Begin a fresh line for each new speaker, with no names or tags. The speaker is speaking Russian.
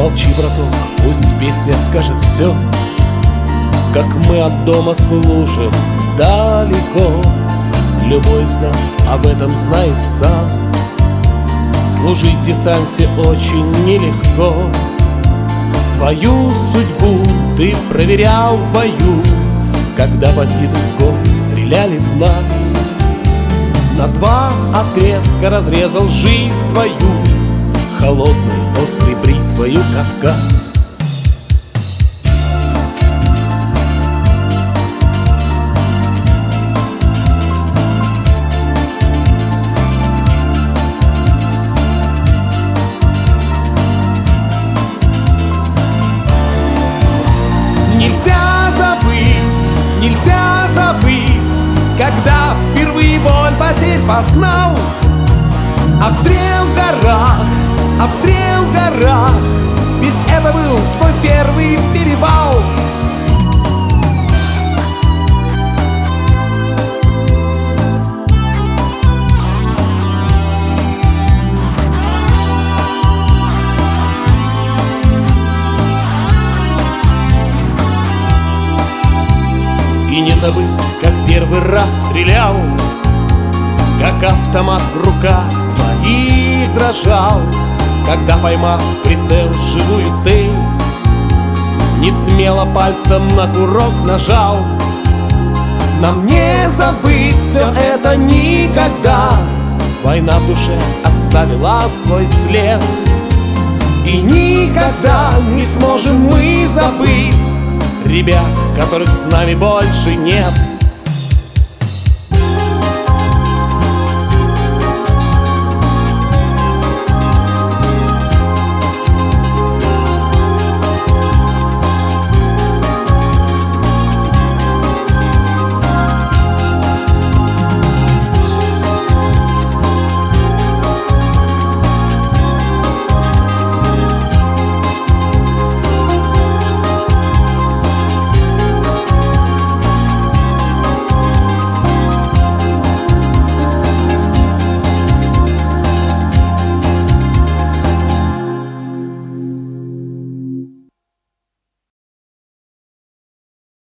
Молчи, браток, пусть песня скажет все, как мы от дома служим далеко. Любой из нас об этом знает сам. Служить в десанте очень нелегко. Свою судьбу ты проверял в бою, когда бандиты с гор стреляли в нас. На два отрезка разрезал жизнь твою, холодной острой бритвою Кавказ. Нельзя забыть, когда впервые боль потерь познал. Обстрел в горах, ведь это был твой первый перевал. И не забыть, как первый раз стрелял, как автомат в руках твоих дрожал, когда, поймав в прицел живую цель, не смело пальцем на курок нажал. Нам не забыть все это никогда. Война в душе оставила свой след, и никогда не сможем мы забыть ребят, которых с нами больше нет.